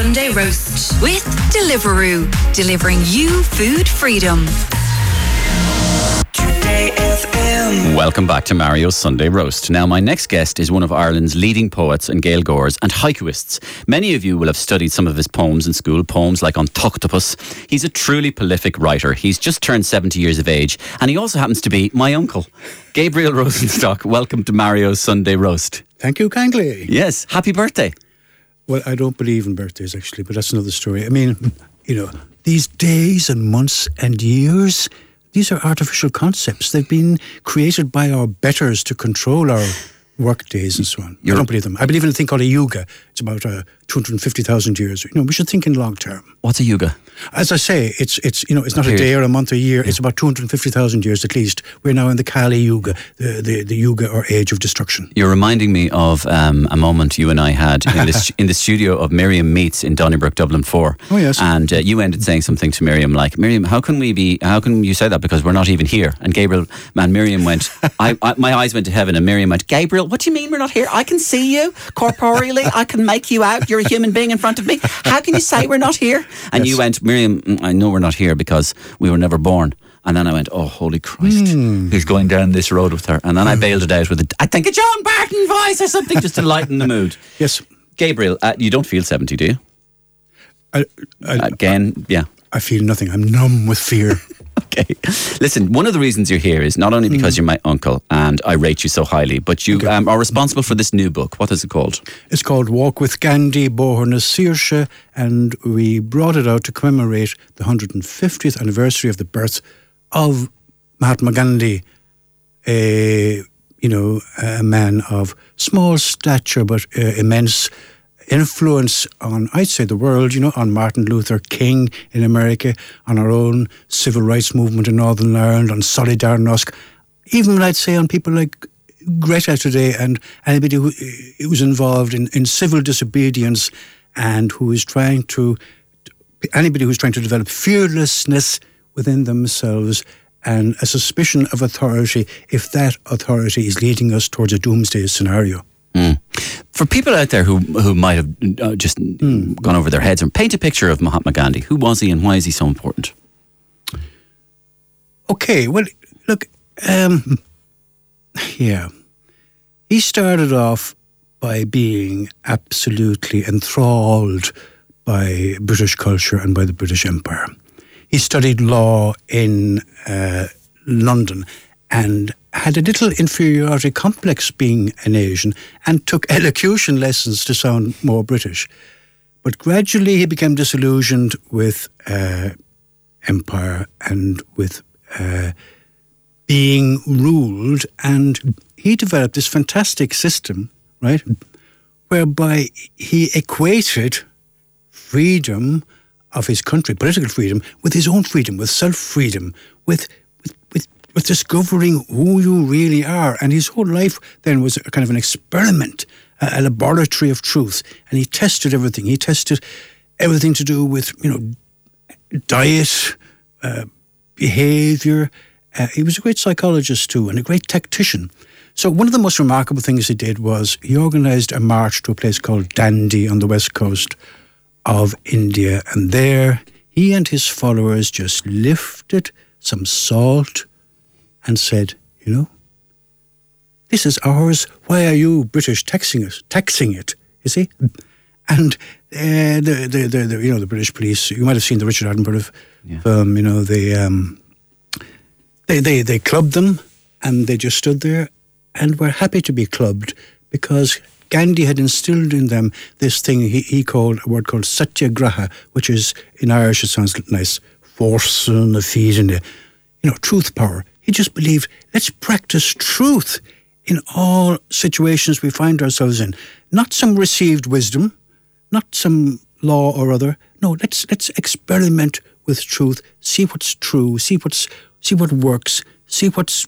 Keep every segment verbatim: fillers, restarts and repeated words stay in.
Sunday Roast with Deliveroo, delivering you food freedom. Today F M. Welcome back to Mario's Sunday Roast. Now, my next guest is one of Ireland's leading poets and Gaeilgeoirs and haikuists. Many of you will have studied some of his poems in school, poems like On Tuchtopus. He's a truly prolific writer. He's just turned seventy years of age, and he also happens to be my uncle. Gabriel Rosenstock, welcome to Mario's Sunday Roast. Thank you kindly. Yes, happy birthday. Well, I don't believe in birthdays, actually, but that's another story. I mean, you know, these days and months and years, these are artificial concepts. They've been created by our betters to control our work days and so on. You're, I don't believe them. I believe in a thing called a yuga. It's about uh, two hundred fifty thousand years. You know, we should think in long term. What's a yuga? As I say, it's it's you know it's not a day or a month or a year. It's about two hundred fifty thousand years at least. We're now in the Kali Yuga, the, the, the Yuga or age of destruction. You're reminding me of um, a moment you and I had in the, in the studio of Miriam Meets in Donnybrook, Dublin four. Oh yes. And uh, you ended saying something to Miriam like, Miriam, how can we be? How can you say that because we're not even here? And Gabriel, man, Miriam went. I, I my eyes went to heaven, and Miriam went, Gabriel, what do you mean we're not here? I can see you corporeally. I can make you out. You're a human being in front of me. How can you say we're not here? And yes. You went, Miriam, I know we're not here because we were never born. And then I went, oh, holy Christ, mm. He's going down this road with her. And then I bailed it out with, a, I think, a John Barton voice or something just to lighten the mood. Yes. Gabriel, uh, you don't feel seventy, do you? I, I, Again, I, yeah. I feel nothing. I'm numb with fear. Okay. Listen, one of the reasons you're here is not only because mm. you're my uncle and I rate you so highly, but you okay. um, are responsible for this new book. What is it called? It's called Walk with Gandhi, Bóthar na Saoirse, and we brought it out to commemorate the one hundred fiftieth anniversary of the birth of Mahatma Gandhi, a, you know, a man of small stature but uh, immense influence on, I'd say, the world, you know, on Martin Luther King in America, on our own civil rights movement in Northern Ireland, on Solidarnosc, even, I'd say, on people like Greta today and anybody who, who was involved in, in civil disobedience and who is trying to, anybody who's trying to develop fearlessness within themselves and a suspicion of authority if that authority is leading us towards a doomsday scenario. Mm. For people out there who who might have uh, just mm. gone over their heads, and paint a picture of Mahatma Gandhi. Who was he and why is he so important? Okay, well, look, um, yeah. He started off by being absolutely enthralled by British culture and by the British Empire. He studied law in uh, London and had a little inferiority complex being an Asian and took elocution lessons to sound more British. But gradually he became disillusioned with uh, empire and with uh, being ruled, and he developed this fantastic system, right, whereby he equated freedom of his country, political freedom, with his own freedom, with self-freedom, with with with with discovering who you really are. And his whole life then was a kind of an experiment, a, a laboratory of truth. And he tested everything. He tested everything to do with, you know, diet, uh, behaviour. Uh, he was a great psychologist too, and a great tactician. So one of the most remarkable things he did was he organised a march to a place called Dandi on the west coast of India. And there he and his followers just lifted some salt and said, you know, this is ours. Why are you British taxing us, taxing it? You see, and uh, the, the the the you know the British police. You might have seen the Richard Attenborough yeah. film. You know, they um they they they clubbed them, and they just stood there and were happy to be clubbed because Gandhi had instilled in them this thing he he called a word called satyagraha, which is in Irish it sounds nice, force on the feet and the, you know, truth power. He just believed, let's practice truth in all situations we find ourselves in. Not some received wisdom, not some law or other. No, let's let's experiment with truth, see what's true, see what's see what works, see what's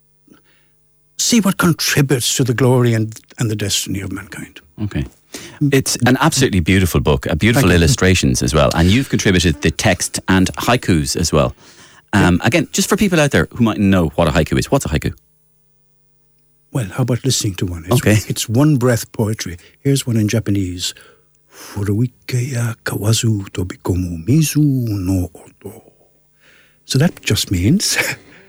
see what contributes to the glory and, and the destiny of mankind. Okay. It's an absolutely beautiful book, beautiful illustrations as well, and you've contributed the text and haikus as well. Um, again, just for people out there who mightn't know what a haiku is, what's a haiku? Well, how about listening to one? It's, okay. It's one breath poetry. Here's one in Japanese. Furuike ya kawazu tobikomu mizu no oto. So that just means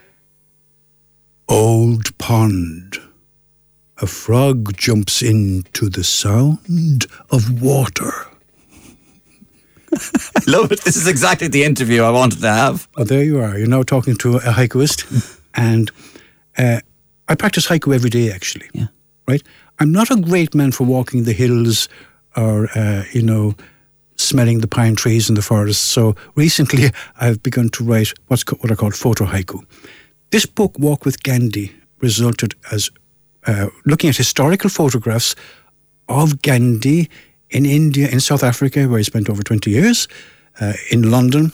old pond. A frog jumps into the sound of water. I love it. This is exactly the interview I wanted to have. Well, there you are. You're now talking to a haikuist. And uh, I practice haiku every day, actually. Yeah. Right? I'm not a great man for walking the hills or, uh, you know, smelling the pine trees in the forest. So recently I've begun to write what's co- what are called photo haiku. This book, Walk with Gandhi, resulted as uh, looking at historical photographs of Gandhi in India, in South Africa, where he spent over twenty years, uh, in London,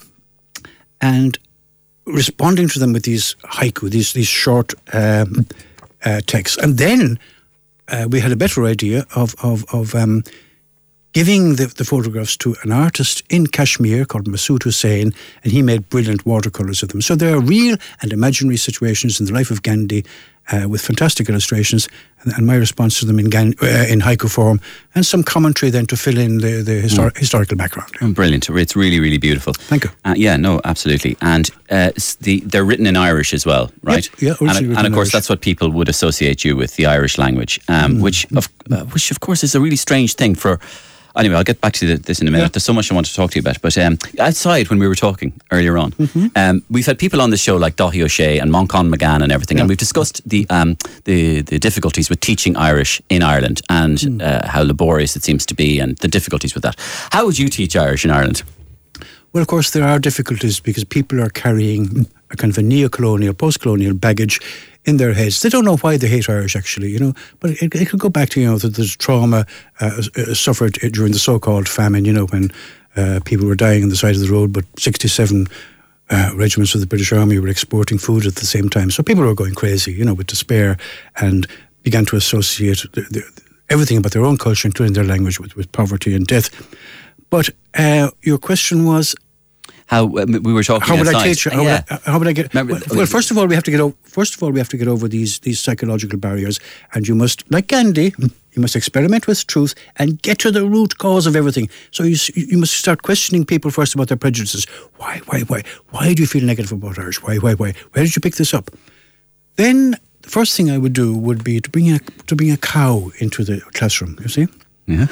and responding to them with these haiku, these these short um, uh, texts. And then uh, we had a better idea of of, of um, giving the, the photographs to an artist in Kashmir called Masood Hussain, and he made brilliant watercolours of them. So there are real and imaginary situations in the life of Gandhi uh, with fantastic illustrations, and, and my response to them in Gan- uh, in haiku form, and some commentary then to fill in the, the histor- mm. historical background. Oh, brilliant. It's really, really beautiful. Thank you. Uh, yeah, no, absolutely. And uh, the they're written in Irish as well, right? Yep, yeah, originally and, written and of in course, Irish. that's what people would associate you with, the Irish language, um, mm. which, of, uh, which of course is a really strange thing for... Anyway, I'll get back to this in a minute. Yeah. There's so much I want to talk to you about. But um, outside, when we were talking earlier on, mm-hmm. um, we've had people on the show like Daithí O'Shea and Moncon McGann and everything, yeah. and we've discussed the, um, the the difficulties with teaching Irish in Ireland and mm. uh, how laborious it seems to be and the difficulties with that. How would you teach Irish in Ireland? Well, of course, there are difficulties because people are carrying a kind of a neo-colonial, post-colonial baggage in their heads. They don't know why they hate Irish, actually, you know, but it, it could go back to, you know, that there's trauma uh, suffered during the so-called famine, you know, when uh, people were dying on the side of the road, but sixty-seven uh, regiments of the British Army were exporting food at the same time. So people were going crazy, you know, with despair, and began to associate the, the, everything about their own culture, including their language, with, with poverty and death. But uh, your question was... How uh, we were talking. How would outside. I teach? How, yeah. would I, how would I get? Remember, well, well, first of all, we have to get over. First of all, we have to get over these these psychological barriers, and you must, like Gandhi, you must experiment with truth and get to the root cause of everything. So you you must start questioning people first about their prejudices. Why, why, why? Why do you feel negative about Irish? Why, why, why? Where did you pick this up? Then the first thing I would do would be to bring a to bring a cow into the classroom. You see? Yeah.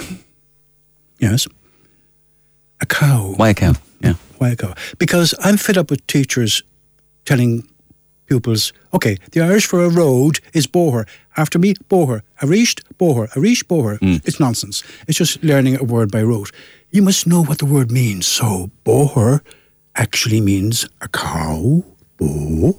Yes. A cow. Why a cow? Yeah. Why a cow? Because I'm fed up with teachers telling pupils, okay, the Irish for a road is bóthar. After me, bóthar. Arisht, bóthar. Arisht, bóthar. Mm. It's nonsense. It's just learning a word by rote. You must know what the word means. So, bóthar actually means a cow. Bó.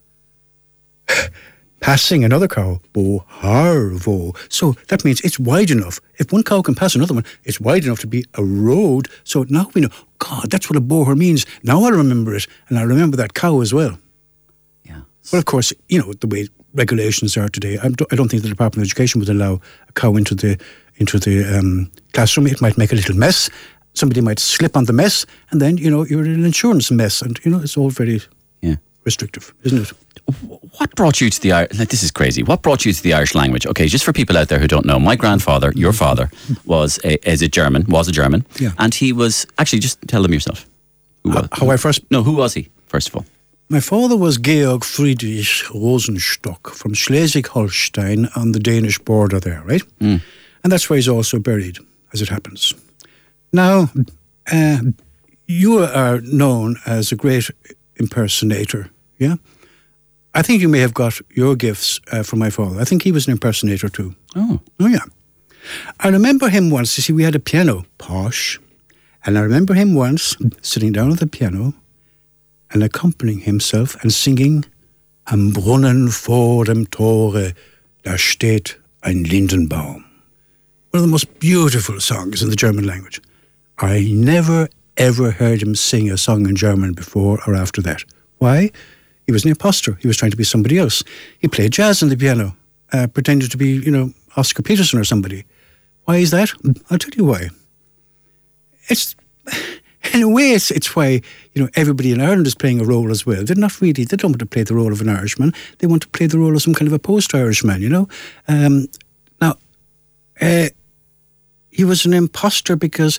Passing another cow, bóthar. So that means it's wide enough. If one cow can pass another one, it's wide enough to be a road. So now we know, God, that's what a bóthar means. Now I remember it, and I remember that cow as well. Yeah. Well, of course, you know, the way regulations are today, I don't, I don't think the Department of Education would allow a cow into the into the um, classroom. It might make a little mess. Somebody might slip on the mess, and then, you know, you're in an insurance mess. And, you know, it's all very yeah. restrictive, isn't it? What brought you to the Irish? This is crazy. What brought you to the Irish language? Okay, just for people out there who don't know, my grandfather, your father, was a, is a German, was a German, yeah. and he was actually. Just tell them yourself. Who uh, was, how I first? No, who was he? First of all, my father was Georg Friedrich Rosenstock from Schleswig-Holstein on the Danish border there, right? Mm. And that's where he's also buried, as it happens. Now, uh, you are known as a great impersonator, yeah? I think you may have got your gifts uh, from my father. I think he was an impersonator too. Oh. Oh, yeah. I remember him once, you see, we had a piano, posh, and I remember him once sitting down at the piano and accompanying himself and singing Am Brunnen vor dem Tore, da steht ein Lindenbaum. One of the most beautiful songs in the German language. I never, ever heard him sing a song in German before or after that. Why? He was an imposter. He was trying to be somebody else. He played jazz on the piano, uh, pretended to be, you know, Oscar Peterson or somebody. Why is that? I'll tell you why. It's, in a way, it's, it's why, you know, everybody in Ireland is playing a role as well. They're not really, they don't want to play the role of an Irishman. They want to play the role of some kind of a post-Irishman, you know. Um, now, uh, he was an imposter because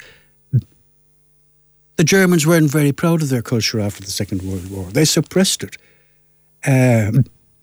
the Germans weren't very proud of their culture after the Second World War. They suppressed it. Um,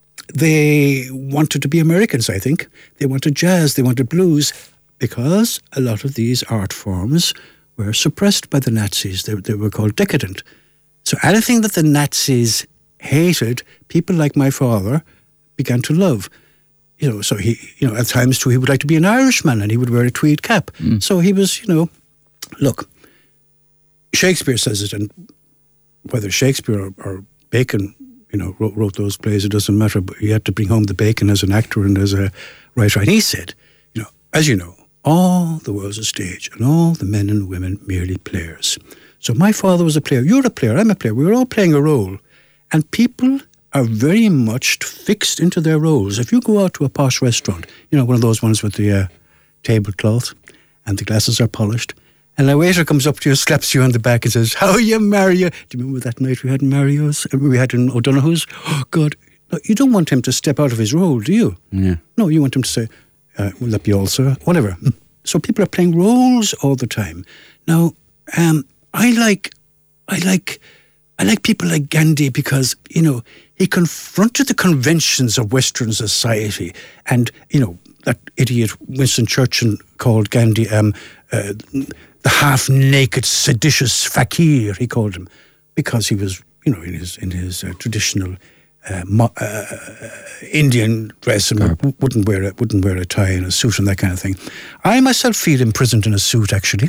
they wanted to be Americans, I think. They wanted jazz, they wanted blues, because a lot of these art forms were suppressed by the Nazis. They, they were called decadent. So anything that the Nazis hated, people like my father began to love. You know, so he, you know, at times too, he would like to be an Irishman and he would wear a tweed cap. Mm. So he was, you know, look, Shakespeare says it, and whether Shakespeare or, or Bacon, you know, wrote, wrote those plays, it doesn't matter, but you had to bring home the bacon as an actor and as a writer. And he said, you know, as you know, all the world's a stage and all the men and women merely players. So my father was a player, you're a player, I'm a player, we were all playing a role. And people are very much fixed into their roles. If you go out to a posh restaurant, you know, one of those ones with the uh, tablecloth and the glasses are polished, and a waiter comes up to you, slaps you on the back and says, how are you, Mario? Do you remember that night we had in Mario's? We had in O'Donoghue's? Oh, God. No, you don't want him to step out of his role, do you? Yeah. No, you want him to say, uh, will that be all, sir? Whatever. So people are playing roles all the time. Now, um, I like, I like, I like people like Gandhi because, you know, he confronted the conventions of Western society. And, you know, that idiot Winston Churchill called Gandhi um, uh, the half-naked, seditious fakir, he called him, because he was, you know, in his in his uh, traditional uh, mo- uh, Indian dress and w- wouldn't wear a, wouldn't wear a tie and a suit and that kind of thing. I myself feel imprisoned in a suit, actually.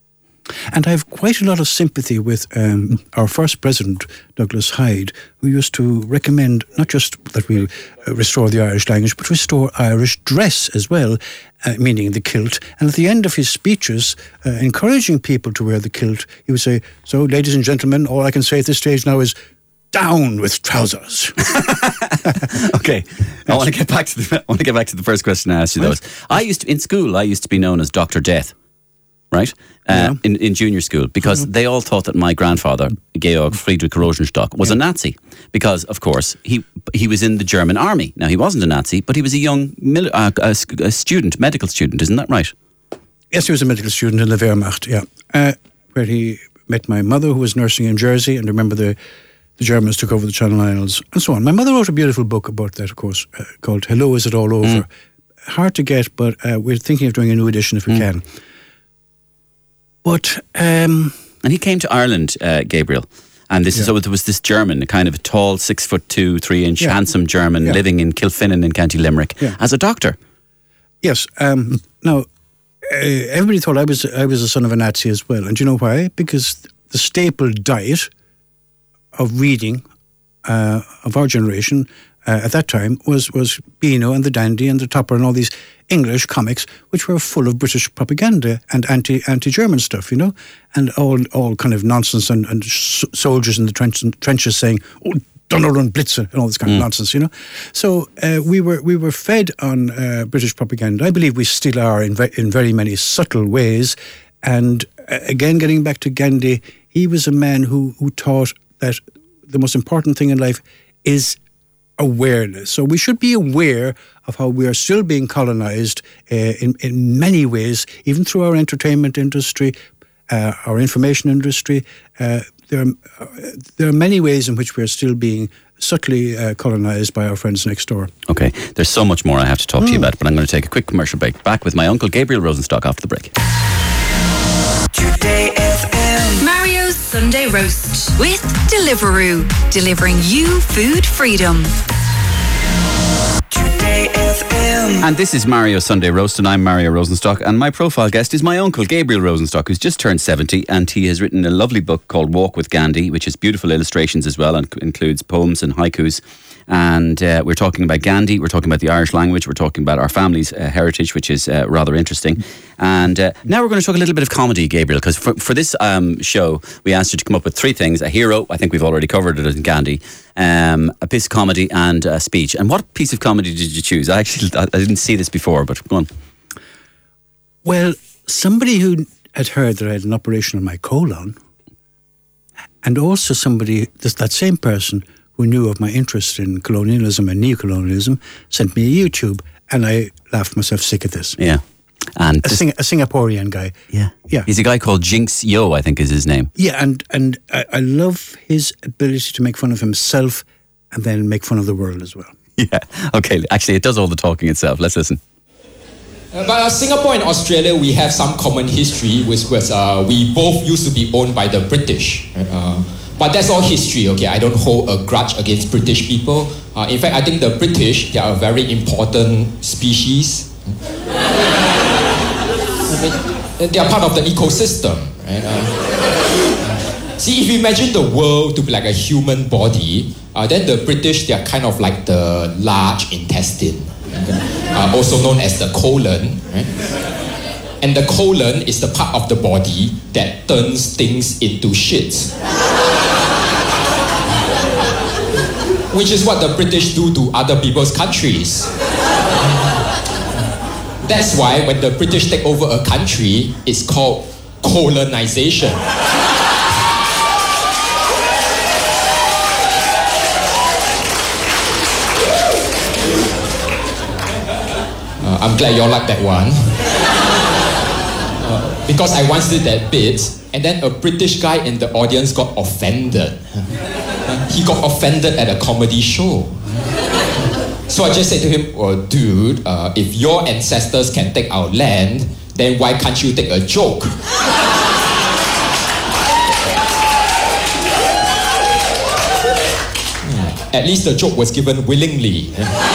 And I have quite a lot of sympathy with um, our first president, Douglas Hyde, who used to recommend not just that we uh, restore the Irish language, but restore Irish dress as well, uh, meaning the kilt. And at the end of his speeches, uh, encouraging people to wear the kilt, he would say, so, ladies and gentlemen, all I can say at this stage now is, down with trousers. Okay, I want to get back to the I want to get back to the first question I asked you. Those I used to, in school, I used to be known as Doctor Death. Right, uh, yeah. in, in junior school, because mm-hmm. they all thought that my grandfather, Georg Friedrich Rosenstock, was yeah. a Nazi, because, of course, he he was in the German army. Now, he wasn't a Nazi, but he was a young mili- uh, a, a student, medical student, isn't that right? Yes, he was a medical student in the Wehrmacht, yeah, uh, where he met my mother, who was nursing in Jersey, and remember the, the Germans took over the Channel Islands, and so on. My mother wrote a beautiful book about that, of course, uh, called Hello, Is It All Over? Mm. Hard to get, but uh, we're thinking of doing a new edition if we mm. can. But um, and he came to Ireland, uh, Gabriel, and this yeah. is so there was this German, a kind of a tall, six foot two, three inch, yeah. handsome German yeah. living in Kilfinnan in County Limerick yeah. as a doctor. Yes. Um, now, uh, everybody thought I was I was the son of a Nazi as well, and do you know why? Because the staple diet of reading uh, of our generation uh, at that time was was Beano and the Dandy and the Topper and all these English comics, which were full of British propaganda and anti anti German stuff, you know, and all all kind of nonsense and, and sh- soldiers in the trench, trenches saying, "Oh, Donner und Blitze," and all this kind mm. of nonsense, you know. So uh, we were we were fed on uh, British propaganda. I believe we still are in ve- in very many subtle ways. And uh, again, getting back to Gandhi, he was a man who who taught that the most important thing in life is awareness. So we should be aware of how we are still being colonized uh, in, in many ways, even through our entertainment industry, uh, our information industry. Uh, there, are, uh, there are many ways in which we are still being subtly uh, colonized by our friends next door. Okay, there's so much more I have to talk mm. to you about, but I'm going to take a quick commercial break. Back with my uncle Gabriel Rosenstock after the break. Today F M. Mario's Sunday Roast with Deliveroo, delivering you food freedom. Today F M. And this is Mario's Sunday Roast, and I'm Mario Rosenstock, and my profile guest is my uncle Gabriel Rosenstock, who's just turned seventy, and he has written a lovely book called Walk with Gandhi, which has beautiful illustrations as well, and includes poems and haikus. And uh, we're talking about Gandhi, we're talking about the Irish language, we're talking about our family's uh, heritage, which is uh, rather interesting. And uh, now we're going to talk a little bit of comedy, Gabriel, because for, for this um, show, we asked you to come up with three things: a hero, I think we've already covered it in Gandhi, um, a piece of comedy, and a speech. And what piece of comedy did you choose? I actually I didn't see this before, but go on. Well, somebody who had heard that I had an operation on my colon, and also somebody, that same person who knew of my interest in colonialism and neocolonialism, sent me a YouTube, and I laughed myself sick at this. Yeah. And a, this- Sing- a Singaporean guy. yeah, Yeah. he's a guy called Jinx Yo, I think is his name. Yeah, and, and I, I love his ability to make fun of himself and then make fun of the world as well. Yeah. Okay. Actually, it does all the talking itself. Let's listen. Uh, but uh, Singapore and Australia, we have some common history, which was uh, we both used to be owned by the British. Right? Uh, but that's all history, okay? I don't hold a grudge against British people. Uh, in fact, I think the British, they are a very important species. I mean, they are part of the ecosystem, right? Uh, see, if you imagine the world to be like a human body, uh, then the British, they are kind of like the large intestine. Uh, also known as the colon, right? And the colon is the part of the body that turns things into shit. Which is what the British do to other people's countries. That's why when the British take over a country, it's called colonization. Uh, I'm glad you all like that one. Uh, because I once did that bit, and then a British guy in the audience got offended. Uh, he got offended at a comedy show. So I just said to him, well, dude, uh, if your ancestors can take our land, then why can't you take a joke? Yeah, at least the joke was given willingly.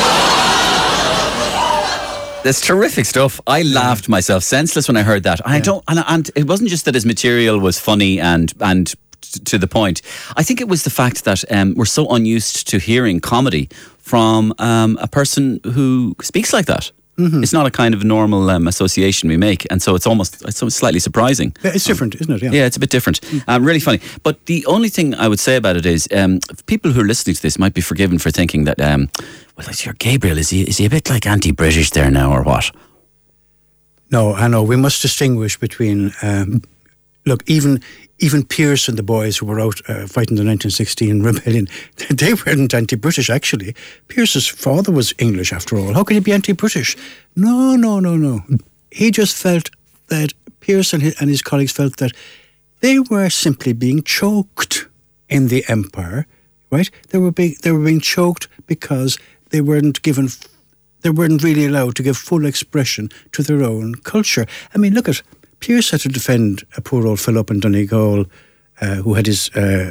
That's terrific stuff. I laughed myself senseless when I heard that. And I don't, and, and it wasn't just that his material was funny and and t- to the point. I think it was the fact that um, we're so unused to hearing comedy from um, a person who speaks like that. Mm-hmm. It's not a kind of normal um, association we make, and so it's almost it's slightly surprising. Yeah, it's different, isn't it? Yeah, yeah, it's a bit different. Um, really funny. But the only thing I would say about it is, um, people who are listening to this might be forgiven for thinking that, um, well, it's your Gabriel. Is he is he a bit like anti-British there now, or what? No, I know. We must distinguish between. Um, look, even even Pearse and the boys who were out uh, fighting the nineteen sixteen rebellion, they weren't anti-British, actually. Pearse's father was English, after all. How could he be anti-British? No, no, no, no. He just felt that Pearse and his, and his colleagues felt that they were simply being choked in the empire, right? They were being, they were being choked because they weren't given... They weren't really allowed to give full expression to their own culture. I mean, look at... Pearse had to defend a poor old fellow up in Donegal uh, who had his uh,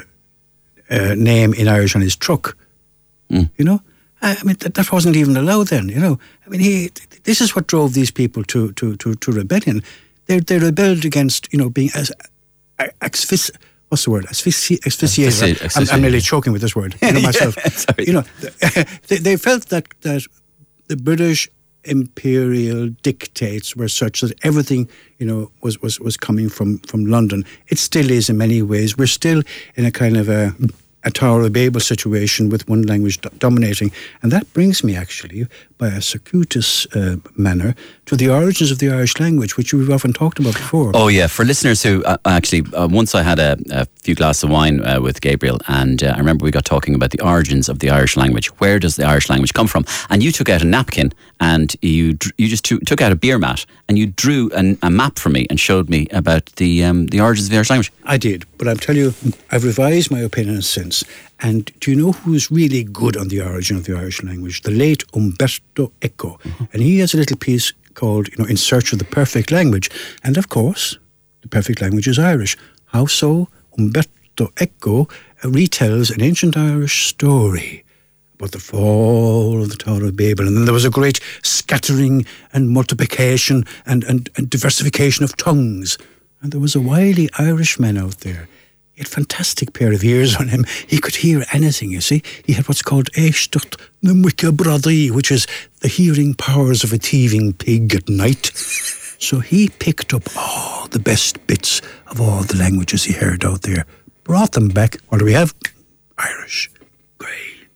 uh, name in Irish on his truck. Mm. You know, I, I mean that, that wasn't even allowed then. You know, I mean he. This is what drove these people to to to, to rebellion. They they rebelled against you know being as asphyxi- what's the word asphyxi- asphyxiated. Asphyxi- I'm, I'm nearly choking with this word. You know myself. Sorry. You know, they, they felt that that the British imperial dictates were such that everything, you know, was, was, was coming from, from London. It still is in many ways. We're still in a kind of a, a Tower of Babel situation with one language do- dominating. And that brings me actually, by a circuitous uh, manner, to the origins of the Irish language, which we've often talked about before. Oh yeah, for listeners who uh, actually, uh, once I had a, a few glasses of wine uh, with Gabriel, and uh, I remember we got talking about the origins of the Irish language. Where does the Irish language come from? And you took out a napkin and you you just t- took out a beer mat and you drew an, a map for me and showed me about the um, the origins of the Irish language. I did, but I'm telling you, I've revised my opinion since. And do you know who's really good on the origin of the Irish language? The late Umberto Eco. Mm-hmm. And he has a little piece called, you know, In Search of the Perfect Language. And of course, the perfect language is Irish. How so? Umberto Eco retells an ancient Irish story about the fall of the Tower of Babel. And then there was a great scattering and multiplication and, and, and diversification of tongues. And there was a wily Irishman out there. He had a fantastic pair of ears on him. He could hear anything, you see. He had what's called Éisteacht na Muiche Bradí, which is the hearing powers of a thieving pig at night. So he picked up all the best bits of all the languages he heard out there, brought them back. What do we have? Irish. Great.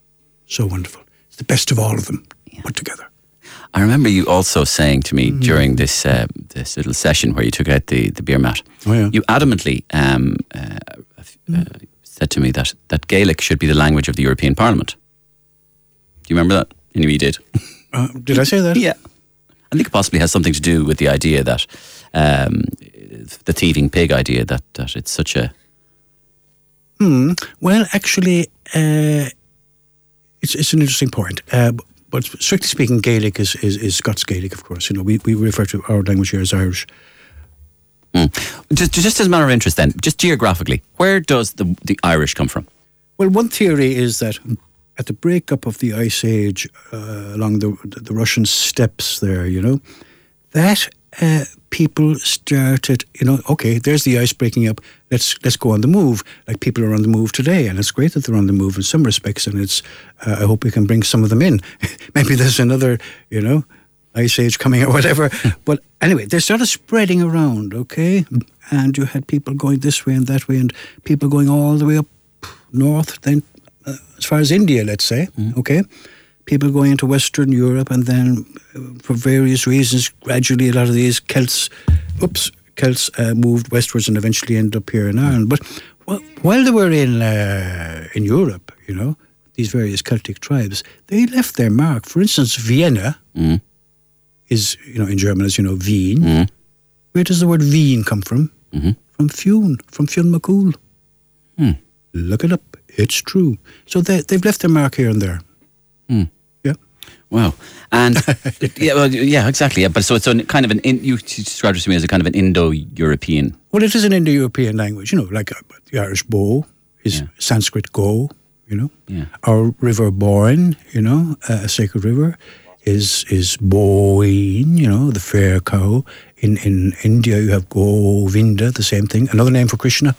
So wonderful. It's the best of all of them put together. I remember you also saying to me mm. during this uh, this little session where you took out the, the beer mat, oh, yeah. you adamantly um, uh, uh, said to me that, that Gaelic should be the language of the European Parliament. Do you remember that? I knew you did. Uh, did I say that? Yeah. I think it possibly has something to do with the idea that um, the thieving pig idea that, that it's such a. Hmm. Well, actually, uh, it's it's an interesting point. Uh, but strictly speaking, Gaelic is, is, is Scots Gaelic, of course. You know, we, we refer to our language here as Irish. Mm. Just, just as a matter of interest, then, just geographically, where does the the Irish come from? Well, one theory is that at the breakup of the Ice Age uh, along the, the the Russian steppes there, you know, that uh, people started, you know, okay, there's the ice breaking up. Let's let's go on the move. Like people are on the move today, and it's great that they're on the move in some respects. And it's uh, I hope we can bring some of them in. Maybe there's another, you know, Ice Age coming or whatever. But anyway, they started spreading around, okay? And you had people going this way and that way, and people going all the way up north, then uh, as far as India, let's say, mm. okay? People going into Western Europe, and then uh, for various reasons, gradually a lot of these Celts, oops, Celts uh, moved westwards and eventually ended up here in Ireland. But well, while they were in uh, in Europe, you know, these various Celtic tribes, they left their mark. For instance, Vienna mm. is, you know, in German, as you know, Wien. Mm. Where does the word Wien come from? Mm-hmm. From Fionn, from Fionn McCool. Mm. Look it up. It's true. So they, they've left their mark here and there. Mm. Yeah. Wow. And yeah, well, yeah, exactly. Yeah. But so it's a kind of an, in, you described it to me as a kind of an Indo-European. Well, it is an Indo-European language, you know, like uh, the Irish bow is yeah. Sanskrit go, you know. Yeah. Our river Boyne, you know, uh, a sacred river, is is Boyne, you know, the fair cow. In, in India, you have Govinda, the same thing. Another name for Krishna,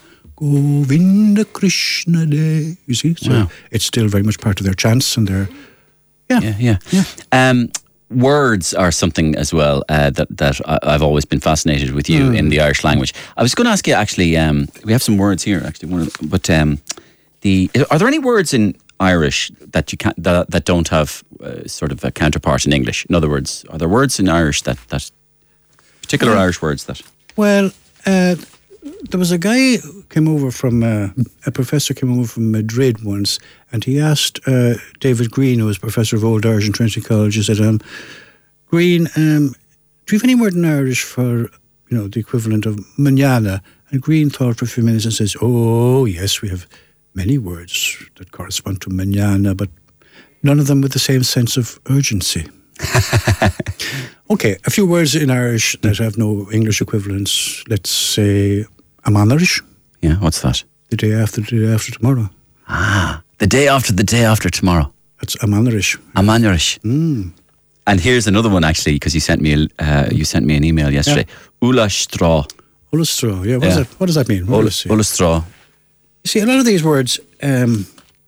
Govinda Krishna Day. You see? So wow. It's still very much part of their chants and their... Yeah. Yeah, yeah. yeah. Um, words are something as well uh, that, that I, I've always been fascinated with you mm. in the Irish language. I was going to ask you, actually, um, we have some words here, actually, one of the, but um, the are there any words in Irish that you can't, that, that don't have uh, sort of a counterpart in English? In other words, are there words in Irish that... that particular well, Irish words that... Well, uh, there was a guy who came over from... Uh, a professor came over from Madrid once, and he asked uh, David Green, who was professor of Old Irish in Trinity College, he said, um, Green, um, do you have any word in Irish for, you know, the equivalent of manana? And Green thought for a few minutes and says, oh, yes, we have many words that correspond to manana, but none of them with the same sense of urgency. Okay, a few words in Irish that have no English equivalents. Let's say Amanarish. Yeah, what's that? The day after the day after tomorrow. Ah, the day after the day after tomorrow. That's Amanarish. Amanarish. Mm. And here's another one, actually, because you sent me a, uh, you sent me an email yesterday. Yeah. Ula straw. Ula straw. Yeah. What, yeah. Does that, what does that mean? Ula, Ula straw. You see, a lot of these words. Um,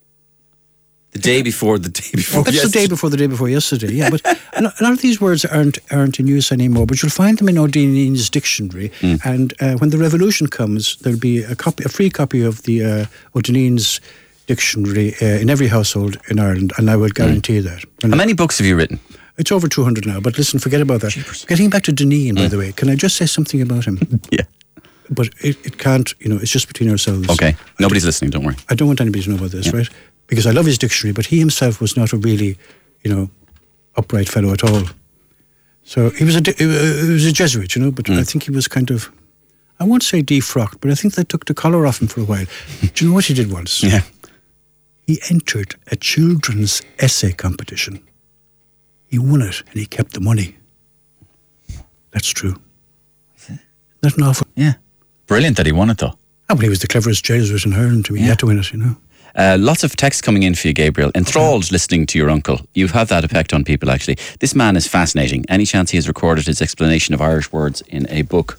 The day before the day before oh, that's yesterday. the day before the day before yesterday, yeah. But a lot of these words aren't aren't in use anymore, but you'll find them in O'Dineen's dictionary. Mm. And uh, when the revolution comes, there'll be a copy, a free copy of the uh, O'Dineen's dictionary uh, in every household in Ireland, and I will guarantee mm. that. And how many books have you written? It's over two hundred now, but listen, forget about that. Jeepers. Getting back to Dineen, mm. by the way, can I just say something about him? Yeah. But it, it can't, you know, it's just between ourselves. Okay, nobody's listening, don't worry. I don't want anybody to know about this, yeah. right? Because I love his dictionary, but he himself was not a really, you know, upright fellow at all. So he was a, he was a Jesuit, you know, but mm. I think he was kind of, I won't say defrocked, but I think they took the collar off him for a while. Do you know what he did once? Yeah. He entered a children's essay competition. He won it, and he kept the money. That's true. Isn't that an awful? Yeah. Brilliant that he won it, though. Oh, but he was the cleverest Jesuit in Ireland. He yeah. had to win it, you know. Uh, lots of texts coming in for you, Gabriel. Enthralled okay. listening to your uncle. You've had that effect on people, actually. This man is fascinating. Any chance he has recorded his explanation of Irish words in a book?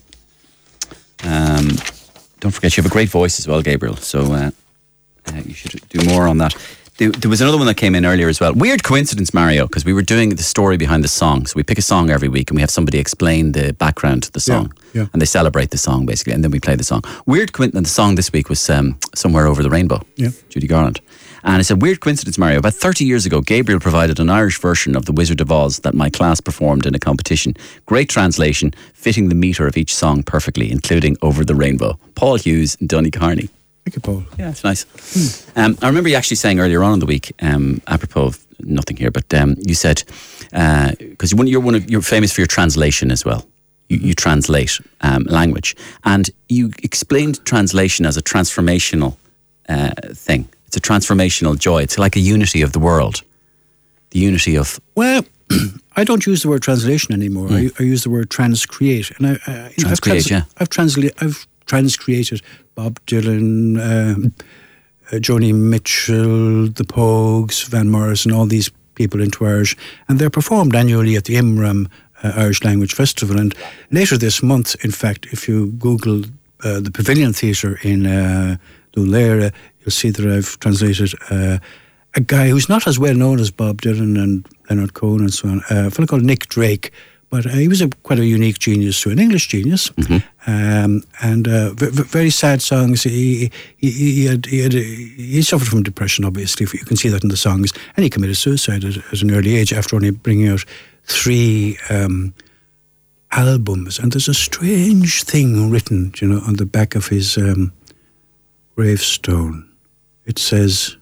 Um, don't forget, you have a great voice as well, Gabriel. So uh, uh, you should do more on that. There, there was another one that came in earlier as well. Weird coincidence, Mario, because we were doing the story behind the song. So we pick a song every week and we have somebody explain the background to the song. Yeah, yeah. And they celebrate the song, basically, and then we play the song. Weird coincidence, the song this week was um, Somewhere Over the Rainbow, yeah. Judy Garland. And it's a weird coincidence, Mario. About thirty years ago, Gabriel provided an Irish version of The Wizard of Oz that my class performed in a competition. Great translation, fitting the metre of each song perfectly, including Over the Rainbow. Paul Hughes and Donny Carney. Thank you, Paul. Yeah, it's nice. Hmm. Um, I remember you actually saying earlier on in the week, um, apropos of nothing here, but um, you said because uh, you're one of you're famous for your translation as well. You, you translate um, language, and you explained translation as a transformational uh, thing. It's a transformational joy. It's like a unity of the world, the unity of. Well, I don't use the word translation anymore. Mm. I, I use the word transcreate, and I, uh, you know, I've, trans- yeah. I've translated. I've transcreated Bob Dylan, uh, uh, Joni Mitchell, the Pogues, Van Morrison, all these people into Irish, and they're performed annually at the Imram uh, Irish Language Festival. And later this month, in fact, if you Google uh, the Pavilion Theatre in uh, Lulera, you'll see that I've translated uh, a guy who's not as well known as Bob Dylan and Leonard Cohen and so on, uh, a fellow called Nick Drake. But uh, he was a, quite a unique genius, so an English genius, mm-hmm. um, and uh, v- v- very sad songs. He he, he, had, he, had, he suffered from depression, obviously. You can see that in the songs, and he committed suicide at, at an early age after only bringing out three um, albums. And there's a strange thing written, you know, on the back of his um, gravestone. It says,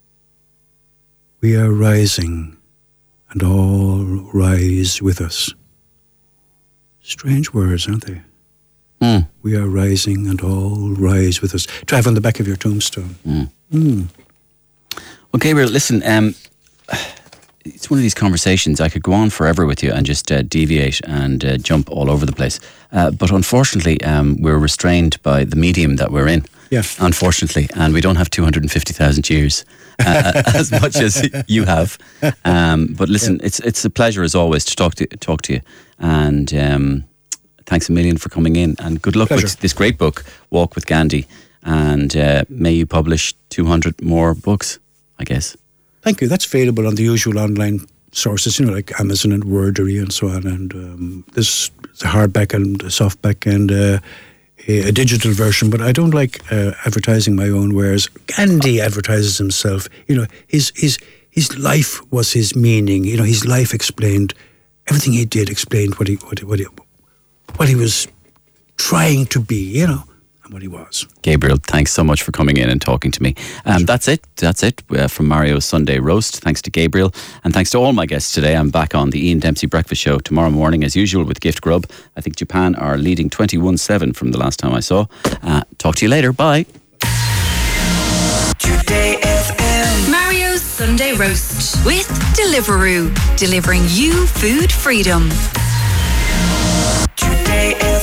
"We are rising, and all rise with us." Strange words, aren't they? Mm. We are rising and all rise with us. To have on the back of your tombstone. Mm. Mm. Well, Gabriel, listen, um, it's one of these conversations. I could go on forever with you and just uh, deviate and uh, jump all over the place. Uh, but unfortunately, um, we're restrained by the medium that we're in. Yeah. Unfortunately, and we don't have two hundred fifty thousand years uh, as much as you have. Um, but listen, yeah. it's it's a pleasure as always to talk to talk to you, and um, thanks a million for coming in. And good luck Pleasure. with this great book, Walk with Gandhi, and uh, may you publish two hundred more books, I guess. Thank you. That's available on the usual online sources, you know, like Amazon and Wordery and so on. And um, there's a hardback and a softback and. Uh, a digital version, but I don't like uh, advertising my own wares. Gandhi advertises himself. You know, his his his life was his meaning. You know, his life explained everything he did. Explained what he what he, what he, what he was trying to be. You know, and what he was. Gabriel, thanks so much for coming in and talking to me. Um, sure. That's it. That's it uh, from Mario's Sunday Roast. Thanks to Gabriel, and thanks to all my guests today. I'm back on the Ian Dempsey Breakfast Show tomorrow morning as usual with Gift Grub. I think Japan are leading twenty-one seven from the last time I saw. Uh, talk to you later. Bye. Today F M. Mario's Sunday Roast with Deliveroo, delivering you food freedom. Today F M.